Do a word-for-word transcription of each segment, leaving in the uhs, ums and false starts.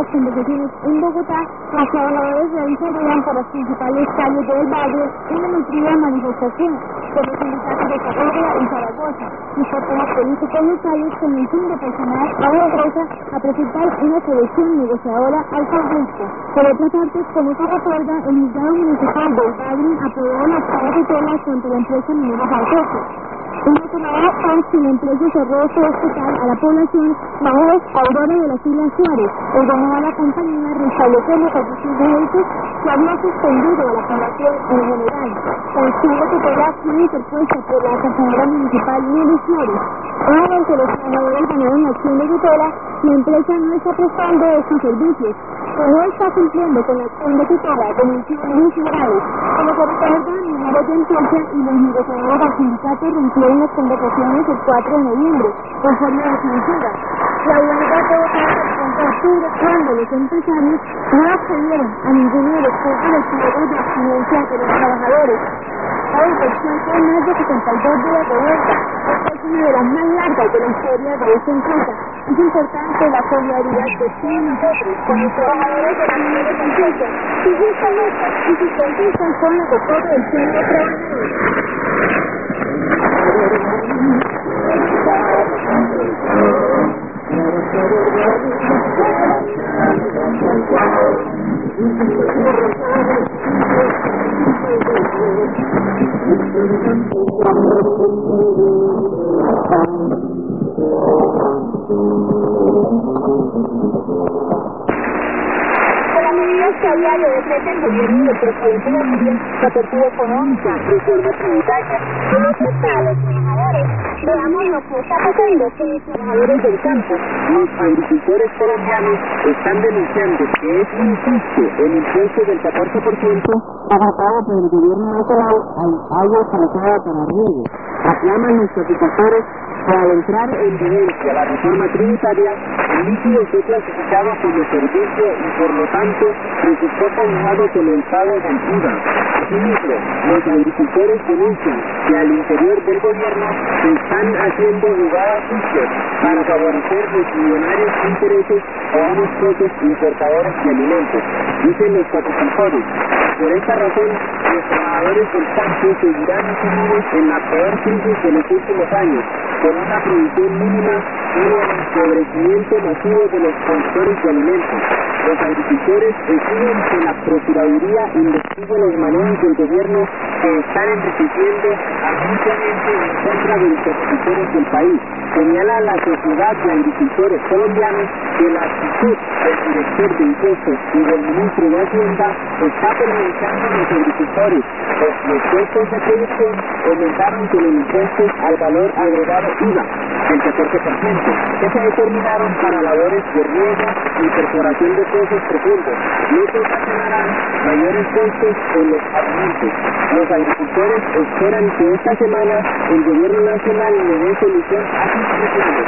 las conversaciones en Bogotá, los trabajadores realizarían por las principales calles del barrio una nutrida manifestación por los sindicatos de Colombia y Zaragoza y por temas políticos locales con el fin de presionar a la empresa a presentar una solución negociadora al conflicto. Por otra parte, como se recuerda, el juzgado municipal del Valle aprobó las tutela contra la empresa minera Jalcoco. Un detonador fue que la empresa cerró su hospital a la población bajo Aurora de las Islas Suárez, ordenó a la compañía restablecer los servicios médicos que había suspendido a la población en general. La acción de tutela fue interpuesta por la Casanera Municipal Nelly Flores. Nuevamente los trabajadores ganaron la acción de tutela, la empresa no está prestando estos servicios, que no está cumpliendo con la acción de tutela de menciones generales. Como se recuerda, Mineros de Antioquia y los negociadores del sindicato rompieron las conversaciones el cuatro de noviembre, en forma de censura. La huelga tuvo que ser el treinta de octubre, cuando los empresarios no accedieron a ninguno de los puntos de pliegos de abstinencia de los trabajadores. La inspección fue más de setenta y dos días de huelga. Esta es una de las más largas de la historia de esta empresa. Es importante la solidaridad de todos nosotros con los trabajadores de la Mineros de Antioquia y justamente y sus conquistas son las de todo el pueblo trabajador. Con las medidas que a diario defiende el gobierno del presidente Gaviria, la apertura económica, reforma tributaria, y no afecta a los trabajadores. Veamos lo que está pasando con los trabajadores del campo. Los agricultores colombianos están denunciando que es injusto el impuesto del catorce por ciento pagado por el gobierno nacional al agua tratada para riego. Reclaman los agricultores que al entrar en vigencia la reforma tributaria, el líquido fue clasificado como servicio y por lo tanto resultó condenado con el pago del I V A. Asimismo, los agricultores denuncian que al interior del gobierno se están haciendo jugadas sucias para favorecer los millonarios intereses de unos pocos importadores de alimentos, dicen los agricultores. Por esta razón, los trabajadores del campo seguirán sumidos en la peor crisis de los últimos años, con una producción mínima y el empobrecimiento masivo de los productores de alimentos. Los agricultores exigen que la Procuraduría investigue los manejos del gobierno que están enriqueciendo abiertamente en contra de los agricultores del país. Señala la Sociedad de Agricultores Colombianos que la actitud del director de impuestos y del ministro de Hacienda está perjudicando a los agricultores, pues los costos de producción aumentaron con el impuesto al valor agregado I V A del catorce por ciento, que se determinaron para labores de riego y perforación de pozos profundos, lo que ocasionarán mayores costos en los alimentos. Los agricultores esperan que esta semana el gobierno nacional le dé solución a sus reclamos.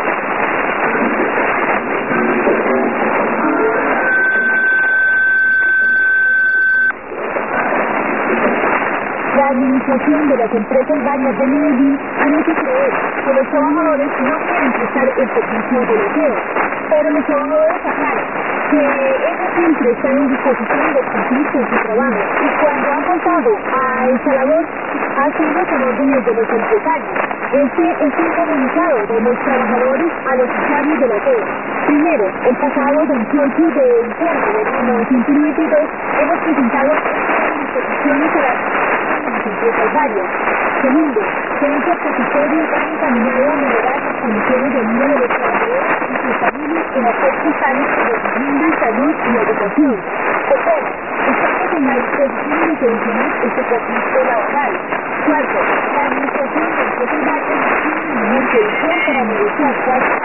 La administración de las empresas varias de Medellín han hecho creer que los trabajadores no quieren prestar el servicio de bloqueo, pero los trabajadores aclaran que ellos siempre están en disposición de cumplir con su trabajo y cuando han faltado a El Salvador ha sido con órdenes de los empresarios. Este es un comunicado de los trabajadores a los usuarios de la T E D. Primero, el pasado veintiocho de diciembre de mil novecientos noventa y dos hemos presentado peticiones a las empresas varias. Segundo, que este petitorio está encaminado a mejorar las condiciones de vida de los trabajadores y sus familias en aspectos tales como vivienda, salud y educación. Tercero, estamos en la disposición de solucionar este conflicto laboral. Cuarto, la administración de empresas varias tiene una mejor solución para negociar cuatro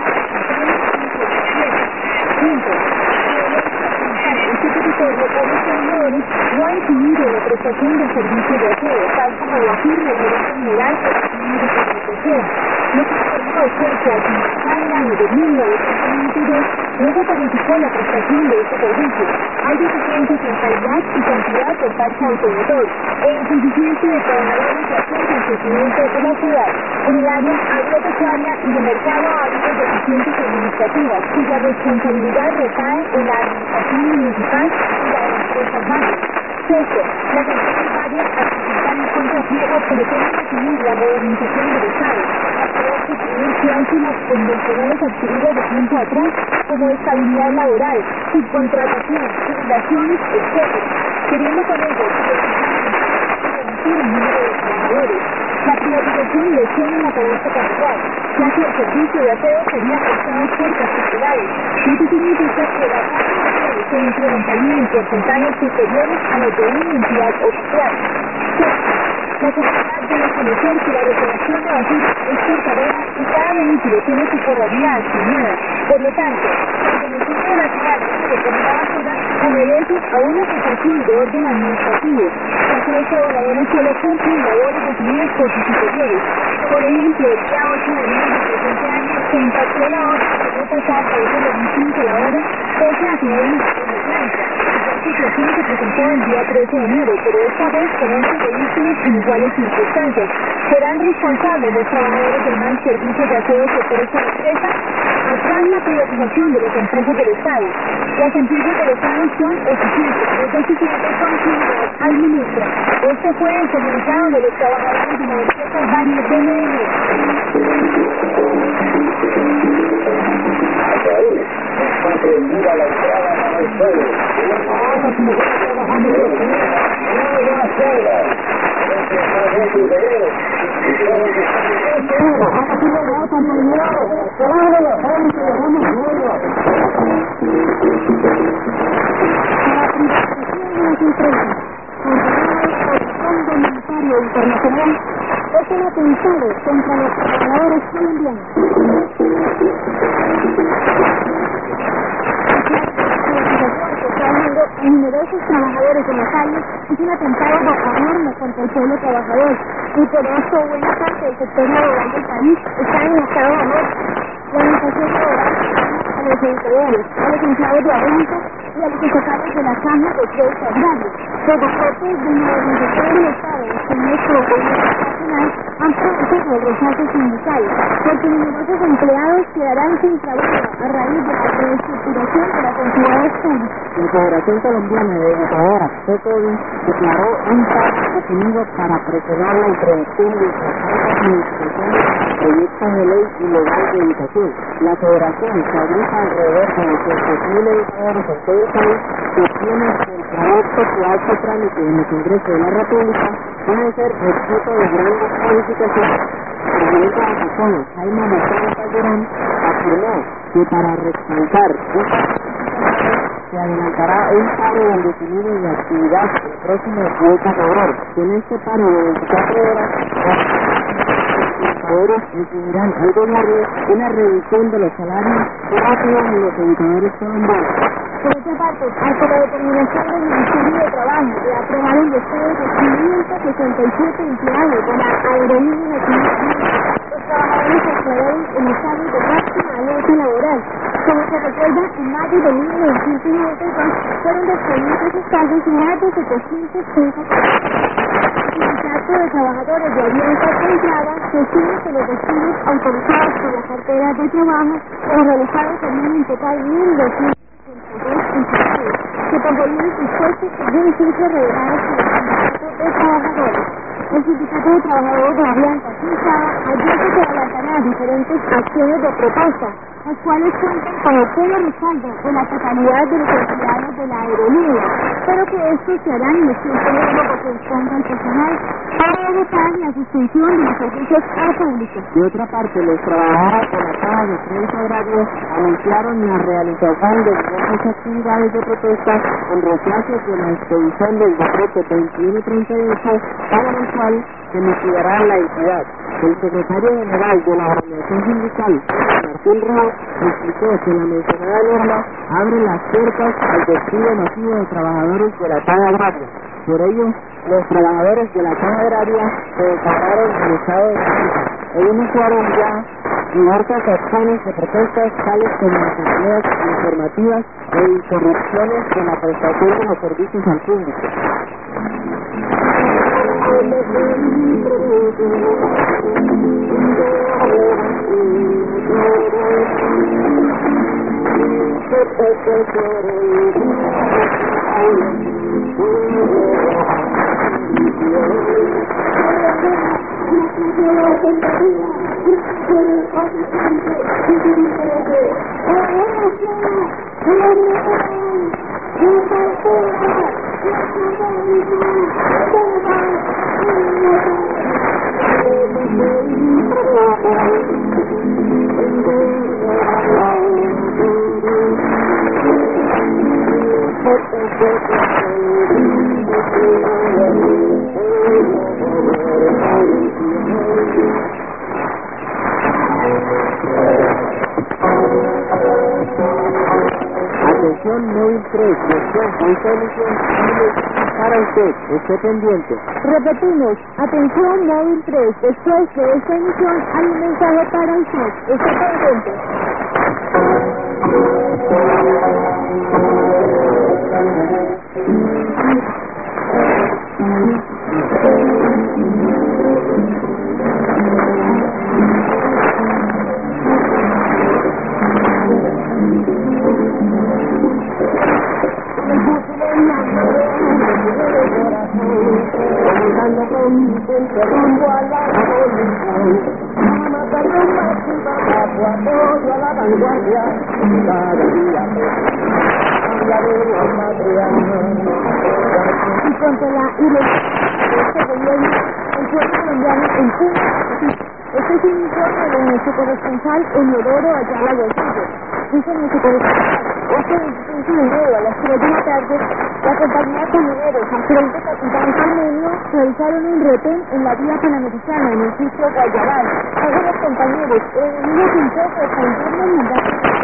Quinto, este territorio por los trabajadores no ha incluido la prestación del servicio de aseo, tal como lo afirma el gerente general de la comunicación. Lo que informó fue que al finalizar el año de mil novecientos noventa y dos no se planificó la prestación de este servicio. hay deficiencias en calidad y cantidad por parte del auditor, e insuficiencia de trabajadores de acuerdo al crecimiento de la ciudad. En el área agropecuaria y de mercado ha habido deficiencias administrativas, cuya responsabilidad recae en la administración municipal y la de las fuerzas básicas. Sexto, las empresas varias al presentar un contratiempo pretenden definir la modernización del Estado, a través de tener cláusulas convencionales adquiridas de tiempo atrás, como estabilidad laboral, subcontratación, jubilaciones, etcétera, queriendo con ello reducir el número de trabajadores. La privatización y lesión en la canasta familiar, ya que el servicio de aseo sería prestado por particulares. Esto significa que la tasa se incrementaría en porcentajes superiores a los de una entidad oficial. La sociedad debe conocer que la recolección de basura es por tarea y cada vehículo tiene su corralía asignada. Por lo tanto, el municipio de la ciudad que recoge la basura obedece a una situación de orden administrativo, ya que los trabajadores solo cumplen labores definidas por sus superiores. Por ejemplo, el día ocho de enero del presente año se impactó la orden que no pasar a las veinticinco la hora, pese a su orden mecánica. La situación se presentó el día trece de enero, pero esta vez con once vehículos en iguales circunstancias. ¿Serán responsables los trabajadores del mal servicio de aseo que presta la empresa? Atrás la privatización de las empresas del Estado. Las empresas del Estado son eficientes, los deficientes son quienes administran. Este fue el comunicado de los trabajadores de la empresa varias B M W. Aprendida la entrada a los suelos. Ahora como está trabajando los suelos, no va a ser. Internacional es un atentado contra los trabajadores colombianos. En numerosos trabajadores en la calle es un atentado enorme contra el pueblo trabajador y por eso buena parte del sector laboral del país está en estado de amor. La organización laboral a los editoriales, a los empleados de Avanza y a los estatales de la Caja de Crédito Agrario. Los reportes de modernización del Estado en nuestro gobierno nacional han provocado el rechazo sindical, porque numerosos empleados quedarán sin trabajo a raíz de la reestructuración de las entidades públicas. La Federación Colombiana de Educadoras, FECODI, declaró un pacto definido para presionar la introducción de importantes administraciones de proyectos de ley ilegales de educación. La Federación, que agrupa alrededor de doscientos mil educadores en todo el país, sostiene que el proyecto que hace trámite en el Congreso de la República puede ser objeto de grandes modificaciones. El presidente de Amazonas, Jaime Amazonas Calderón, afirmó que para respaldar esta se adelantará un paro indefinido de actividad el próximo diez de febrero. En este paro de veinticuatro horas, los trabajadores exigirán al gobierno una reducción de los salarios rápidos de los educadores colombianos. Por otra parte, ante la determinación del Ministerio de Trabajo de aprobar el despido de quinientos sesenta y siete empleados de la aerolínea nacional, los trabajadores se declararon en estado de máxima alerta laboral. Como se recuerda, en mayo de mil novecientos noventa y dos fueron despedidos esos casos más de setecientos treinta personas. El sindicato de trabajadores de Alianza Centrada sostiene que los despidos autorizados por la cartera de trabajo o realizados serían en total mil doscientos empleados, que pagarían sus costos según cifras reveladas por el sindicato de trabajadores. El sindicato de trabajadores de Alianza Centrada advierte que adelantará diferentes acciones de protesta, las cuales cuentan con el pleno respaldo de la totalidad de los empleados de la aerolínea, pero que estos se harán en el tiempo largo que corresponda al personal para evitar la suspensión de los servicios al público. De otra parte, los trabajadores de la Caja de Crédito Agrario anunciaron la realización de diversas actividades de protesta en rechazo de la expedición del decreto veintiuno treinta y ocho, para el cual se liquidará la entidad. El secretario general de la organización sindical, Martín Ríos, explicó que la mencionada norma abre las puertas al despido masivo de trabajadores de la Caja Agraria. Por ello, los trabajadores de la Caja Agraria se declararon en estado de crisis e iniciaron ya diversas acciones de protestas tales como asambleas informativas e interrupciones de la prestación de los servicios al público. Atención móvil tres, después de esta emisión, para usted, esté pendiente. Repetimos, atención móvil tres, después de esta emisión hay un mensaje para usted, esté pendiente. Rumbo a la revolución, matar los máximos, apoyo a la vanguardia, cada día cambiaremos patria. Y contra la ilegalidad de este gobierno, el pueblo colombiano impugna. Este es un informe de nuestro corresponsal Eleodoro Ayala Gordillo. Dice nuestro corresponsal, este veinticinco de enero a las tres de la tarde, la compañía de camioneros al frente Capitán Carmenio realizaron un retén en la vía panamericana en el sitio Guayabal. Algunos compañeros, enemigos intentos de mandar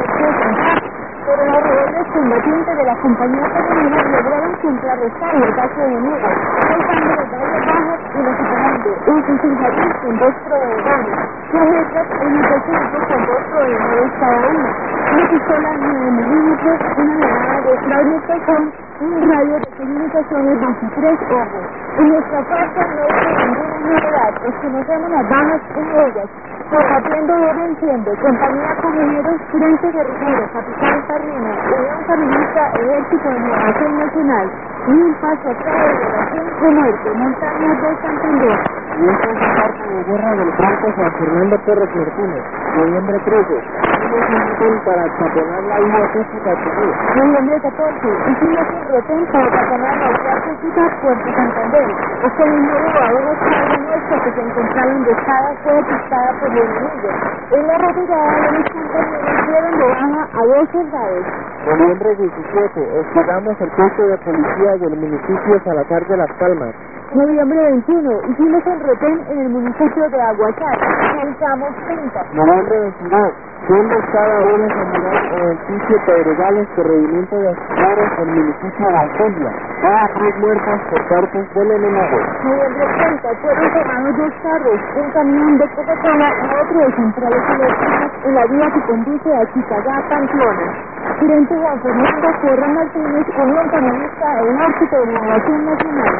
pero los rebeldes combatientes de la compañía camionera lograron contrarrestar el ataque enemigo, causando los daños bajos y recuperando un concentración con dos proveedores, cajetas en el presente con dos proveedores cada uno, una pistola nueve milímetros, una granada de Claudio con un radio de comunicaciones veintitrés ohms. En nuestra parte no hay ninguna novedad, desconocemos las bajas en ellas. Combatiendo doble enciende, compañía camioneros, frente guerrillero, capitán Tarrina, Unión Caminista, Ejército de Renovación Nacional, Mil Paso atrás de Liberación de Muerte, Montañas de Santander. Y esta es la carta de guerra del Franco San Fernando Torres Martínez, noviembre trece. Hicimos un retén para taponar la vía Cúcuta Chubut. Noviembre catorce. Hicimos un retén para taponar la vía Cúcuta Puerto Santander. Este mismo día, una carga nuestra que se encontraba emboscada fue detectada por el enemigo. En la retirada de los compañeros dieron de baja a dos soldados. Noviembre diecisiete. Hostigamos el puesto de policía del municipio Salazar de Las Palmas. Noviembre veintiuno. Hicimos el retén en el municipio de Aguachar. Realizamos treinta. Noviembre veintidós. Siendo cada una comunidad en el sitio Pedregales, corregimiento de Ascaros, el municipio de Alcoya. Cada tres muertos por partes del enemigo. Noviembre treinta. Fueron tomados dos carros, un camión de Coca-Cola y otro de centrales eléctricas en la vía que conduce a Chicagá, Pamplona. Gerente Juan Fernando Corra Martínez, Unión Comunista e Ejército de Renovación Nacional.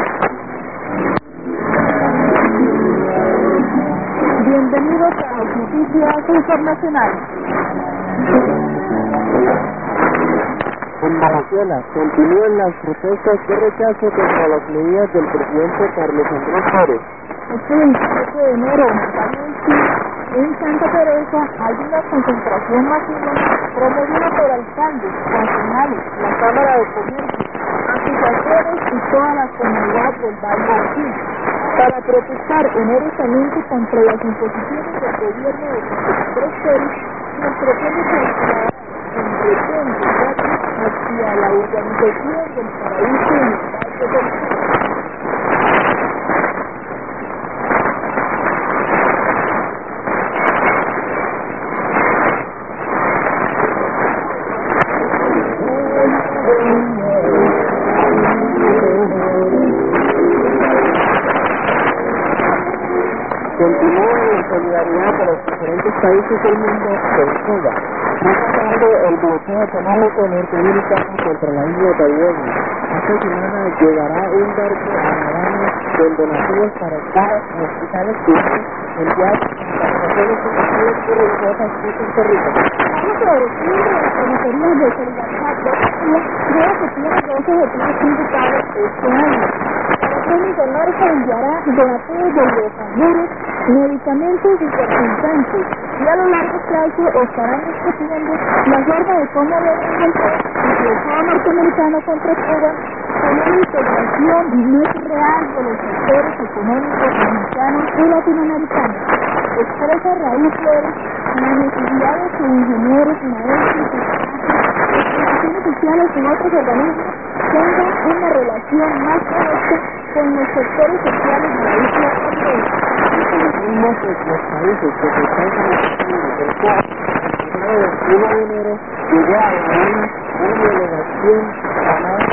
Bienvenidos a las noticias internacionales. En Venezuela continúan las protestas de rechazo contra las medidas del presidente Carlos Andrés Pérez. Este veintisiete de enero, en Santa Teresa hay una concentración masiva promovida por alcaldes, nacionales, la Cámara de Comercio, asociaciones y toda la comunidad del Valle del Chile, para protestar enérgicamente contra las imposiciones del gobierno de Andrés Pérez y el propósito de ciudadanos en pretende hacia la organización del paraíso en el Valle del Chile. Continúan las solidaridad de los diferentes países del mundo con Cuba, rechazando el bloqueo económico norteamericano contra la isla de Taiwán. Esta semana llegará un barco a La Habana con donativos para escuelas y hospitales públicos enviados para organizaciones sociales y religiosas de Puerto Rico. Estamos favoreciendo las promotorías de solidaridad de Cuba, creo que tiene dos objetivos principales este año. Para Cruz Norte enviará donativos de hidrocarburos, medicamentos y fertilizantes, y a lo largo plazo estarán discutiendo la forma de cómo debe resolver el bloqueo norteamericano contra Cuba con una integración más real de los sectores económicos mexicanos y latinoamericanos. Expresa Raúl Flores la necesidad de que ingenieros, maestros, organizaciones sociales y otros organismos tengan una relación más directa con los sectores sociales de la isla caribeña. Mismos de los países que se están conociendo del cual el veintiuno de enero llegó a La Habana una delegación llamada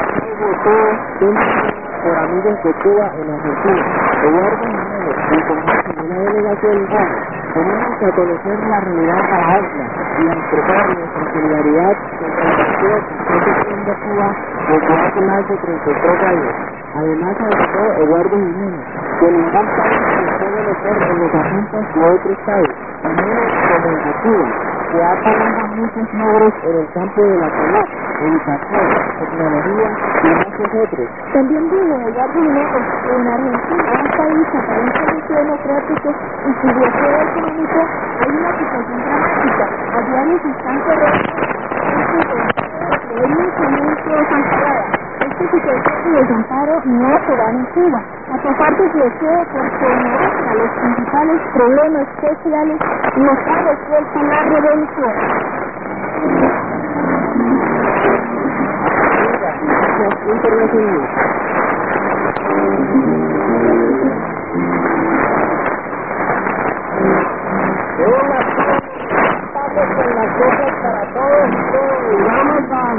por amigos de Cuba en Argentina. Eduardo Jiménez, en conjunto de una delegación humana, venimos a conocer la realidad de la isla y a expresar nuestra solidaridad contra el bloqueo que está sufriendo Cuba desde hace más de treinta y tres años. Además, agregó Eduardo Jiménez que ningún país se puede meter en los asuntos de otro estado, y menos como el de Cuba, que ha tenido muchos logros en el campo de la salud, educación, tecnología y muchos otros. También dijo Eduardo Jiménez que en Argentina, un país aparentemente democrático y cuyo bloqueo económico hay una situación dramática. A diario se están cerrando de un instrumento desamparada. Esta situación de desamparo no se da en Cuba. A pesar del bloqueo porque muestra los principales problemas sociales, nos ha resuelto la revolución. Internacional. Hola, estamos con las cosas para todos y todos. Vamos a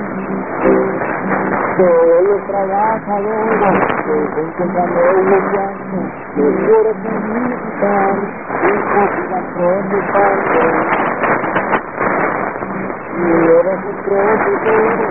todos los trabajadores que se encuentran en el viaje, que quieren visitar y cocinar con y eres un profesor,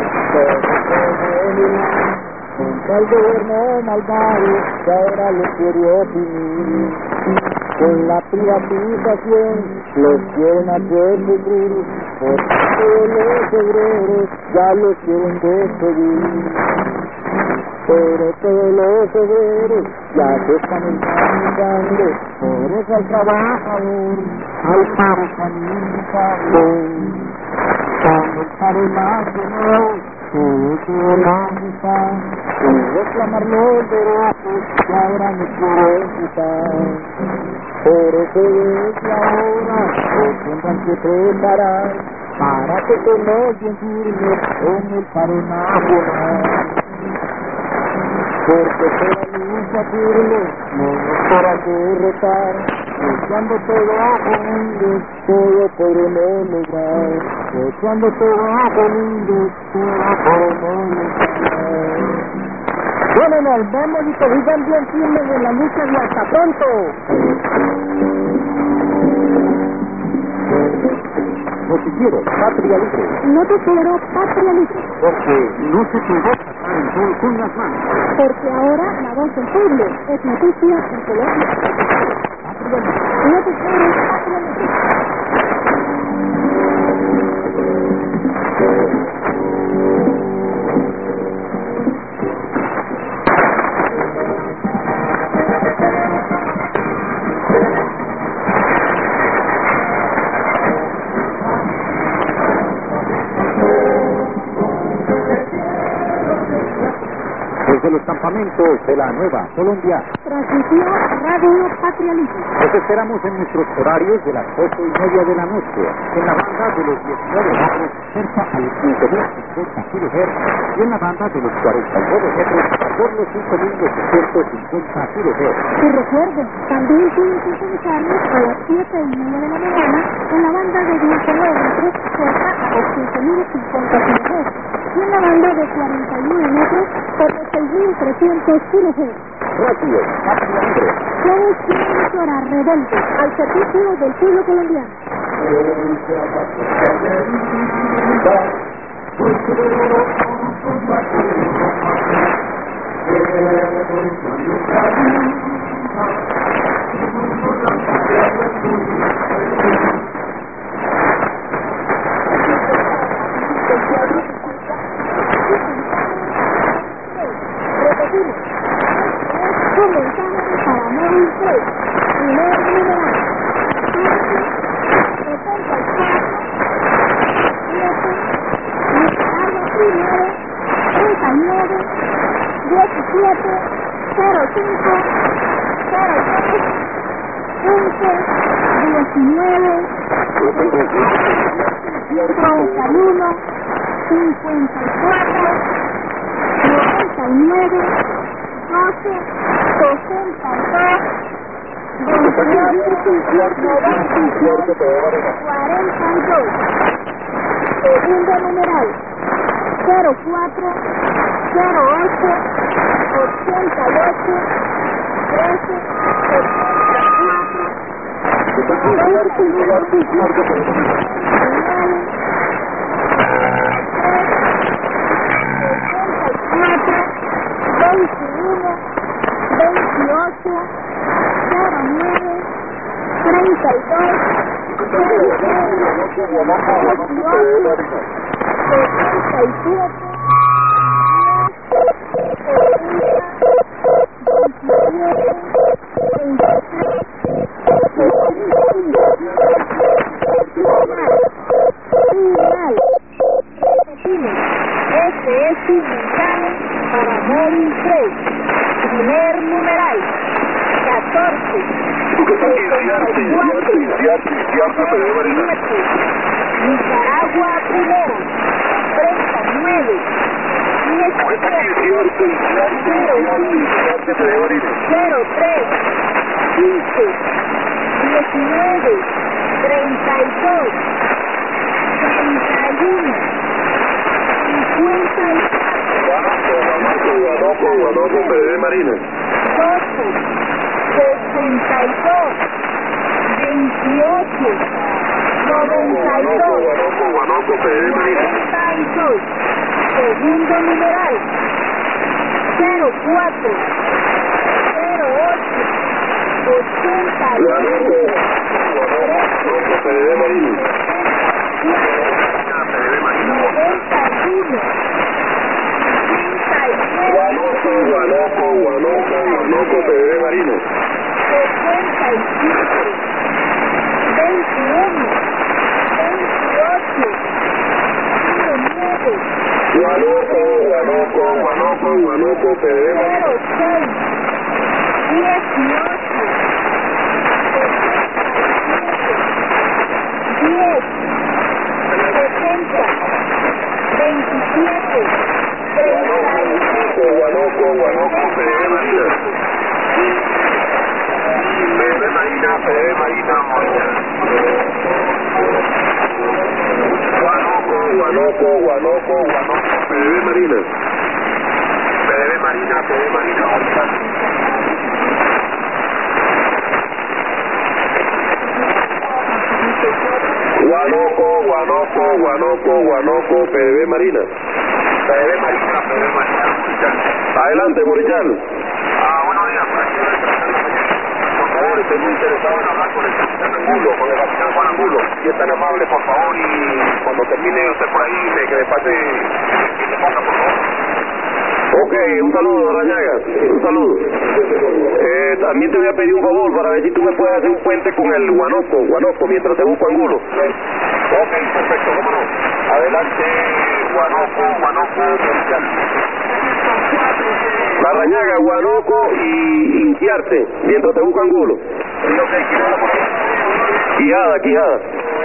contra el gobierno malvado que ahora los quiere oprimir. Con la privatización los quieren hacer sufrir, porque todos los obreros ya los quieren despedir. Pero todos los obreros ya se están encaminando, por eso al trabajador, al paro están invitando. Cuando el paro nacional, todo se lanza, y reclamar los derechos que ahora nos quieren quitar. Por eso desde ahora se tendrán que preparar para que estemos bien firmes en el paro nacional. Porque toda lucha firme no nos podrá derrotar, y cuando todo unidos todo podremos lograr, y cuando todo unidos todo podremos lograr. Bueno, nos vemos y que sigan bien firmes en la lucha y hasta pronto. Noticiero Patria Libre. Noticiero Patria Libre. Porque no se puede sacar el sol con las manos. Porque ahora la voz del pueblo es noticia en Colombia. Patria Libre. Noticiero Patria Libre. Desde los campamentos de la Nueva Colombia, transmitió Radio Patria Libre. los esperamos en nuestros horarios de las ocho y media de la noche, en la banda de los diecinueve metros cerca a los cinco mil cincuenta kilohertz y en la banda de los cuarenta y nueve metros por los cinco mil ochocientos cincuenta kilohertz. Y recuerden, también pueden sintonizarnos a las siete y media de la mañana en la banda de diecinueve metros cerca a los quince mil cincuenta kilohertz y en la banda de cuarenta y nueve metros por los seis mil trescientos kilohertz. Radio Patria Libre. Somos emisora rebelde al servicio del pueblo colombiano. Repetimos. Comenzamos para móvil tres, primer numeral, setenta y cuatro, siete, Nicaragua primero, treinta y nueve, diecisiete, cero cinco, cero seis, quince, diecinueve, treinta y uno, cincuenta y cuatro, noventa y nueve, doce, sesenta y dos, veintiocho, noventa y cuatro, cuarenta y dos. Segundo numeral, cero cuatro, cero ocho, ochenta y ocho, trece, veintiuno, veintiocho, cero nueve, treinta y dos, dieciocho, setenta y siete, Este es su mensaje para móvil tres, primer numeral, catorce, sesenta y cuatro, Nicaragua primero, treinta y nueve, diecisiete, cero tres, quince, diecinueve, treinta y dos, treinta y uno, cincuenta y Guanoco, Guanoco, P D B Marina. doce, sesenta y dos, veintiocho, noventa y dos, Guanoco, Guanoco, P D B Marina. cuarenta y dos. Segundo numeral, cero cuatro, cero ocho, ochenta y ocho, Guanoco, P D B Marina. noventa y uno, Guanoco, Guanoco, Guanoco, Guanoco, P D B Marina. sesenta y siete, veintiuno, veintiocho, diecinueve, Guanoco, Guanoco, Guanoco, Guanoco, P D B Marina. cero seis, dieciocho, diez, setenta, veintisiete, treinta y Guanoco, Guanoco, P D B Marina. P D B Marina, P D B Marina, Guanoco, Guanoco, Guanoco, Guanoco, P D B Marina. P D B Marina, P D B Marina, Guanoco, Guanoco, Guanoco, Guanoco, P D B Marina. P D B Marina, P D B Marina, Morichal. Adelante, Morichal. Ah, buenos días, por aquí. Por favor, estoy muy interesado en hablar con el capitán Angulo, con el capitán Juan Angulo. Si es tan amable, por favor, y cuando termine usted por ahí, me, que me pase, que me ponga, por favor. Ok, un saludo, Rañaga, un saludo. Eh, también te voy a pedir un favor para ver si tú me puedes hacer un puente con el Guanoco, Guanoco, mientras te busco Angulo. Ok, perfecto, cómo no. Adelante, Guanoco, Guanoco, Morichal. La Rañaga, Guanoco y Inquiarte, mientras te busco Angulo. Quijada, Quijada.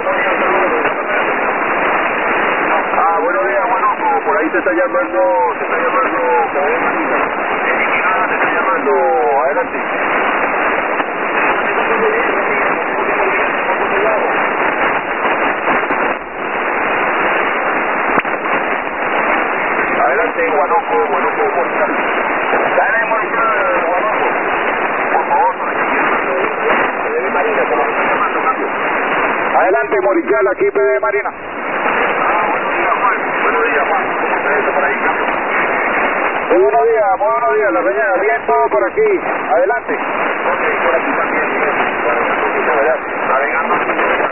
Ah, buenos días, Guanoco, por ahí te está llamando, te está llamando, Quijada te está llamando, adelante. Adelante, Guanoco, Guanoco, Morichal. Dale, Morichal, Guanoco. Por favor, para que Adelante, Morichal, aquí P B Marina. Ah, buenos días, Juan. Buenos días, Juan. ¿Cómo está eso por ahí, cambio? Muy buenos días, muy buenos días, la señora. Bien todo por aquí. Adelante. Ok, por aquí también, bien. Bueno, una cosita, ¿verdad? Navegando aquí, ¿verdad?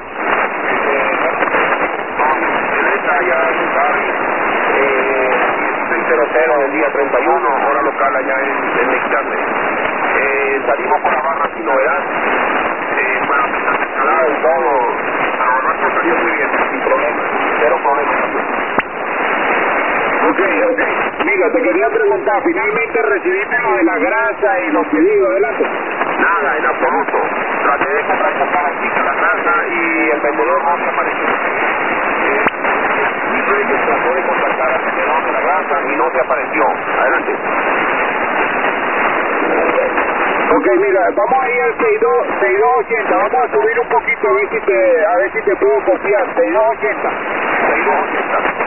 Ya tú sabes, eh, dieciséis cero cero del día treinta y uno, hora local allá en, en Mexicante. Eh, salimos por la barra sin novedad, eh, bueno, escalado y todo, pero nuestro salió muy bien, sin problema, cero problemas también. Ok, ok. Mira, te quería preguntar, finalmente recibiste lo de la grasa y los pedidos, adelante. Nada, en absoluto. Traté de comprar con cada chica la grasa y el vendedor no se apareció. Reyes trató de contactar al vendedor de la grasa y no se apareció. Adelante. Ok, mira, vamos a ir al seis dos ochenta, vamos a subir un poquito a ver si te, a ver si te puedo confiar. seis dos ochenta. seis dos ochenta.